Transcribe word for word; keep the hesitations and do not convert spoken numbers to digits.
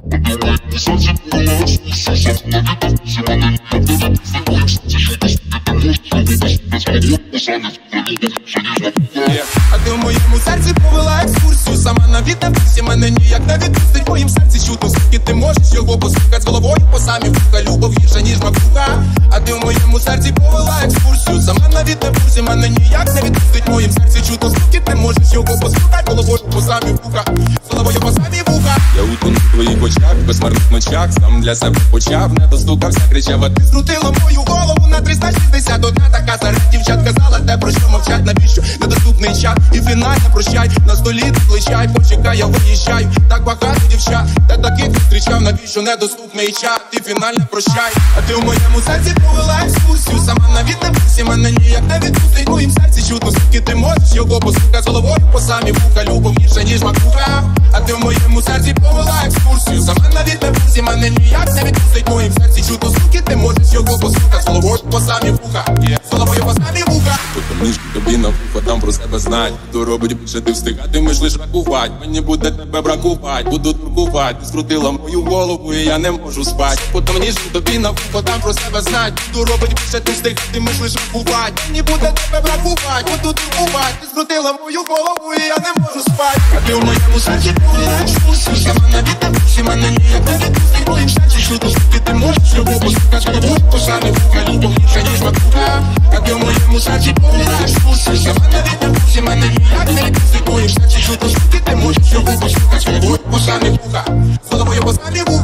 А ти в моєму серці повела екскурсію. Сама на віднебусі мене ніяк не відпустить. В моїм серці чутно, скільки ти можеш його послухать з головою по самі вуха. Любов гірша, ніж макуха. А ти в моєму серці повела екскурсію. Сама на віднебусі мене ніяк не відпустить. В моїм серці чутно, скільки ти можеш його послухать головою по самі вуха. З головою по самі вуха. Я утонув в твоїх очах, в безмарних ночах. Сам для себе почав, не достукався, кричав, а ти Скрутила мою голову на триста шістдесят. Одна така серед дівчат казала те, про що мовчать. Навіщо недоступний чат і фінальне прощай. На столі ти плечай, почекай, я виїжджаю. Так багато дівчат, та таких зустрічав. Навіщо недоступний чат і фінальне прощай. А ти в моєму серці повела екскурсію. Сама на віднебусі мене ніяк не відпустить. В моїм серці чутно, скільки ти можеш його послухать з головою по самі вуха. Любов гірша, ніж макуха. А ти в моєму серці повела екскурсію. Сама на віднебусі мене ніяк не відпустить. В моїм серці чутно, скільки ти можеш його послухать з головою по самі вуха. З головою по самі вуха. Книжки тобі на вухо, там про себе знать. Хто робить більше, ти встигатимеш лиш рахувати. Мені буде тебе бракувати, буду туркувати. Ти скрутила мою голову і я не можу спать. Потім ніжки тобі на вухо, там про себе знать. Хто робить більше, ти встигатимеш лиш рахувати. Мені буде тебе бракувати, буду туркувати. Ти скрутила мою голову і я не можу спать. А ти в моєму серці повела екскурсію. Сама на віднебусі мене ніяк не відпустить. В моїм серці чутно, скільки ти можеш його послухать з головою по самі вуха. Любов гірша, ніж макуха. А ти в моєму серці повела екскурсію. Сама на віднебусі мене ніяк не відпустить. В моїм серці чутно, скільки ти можеш його послухать з головою по самі вуха. З головою по самі вуха.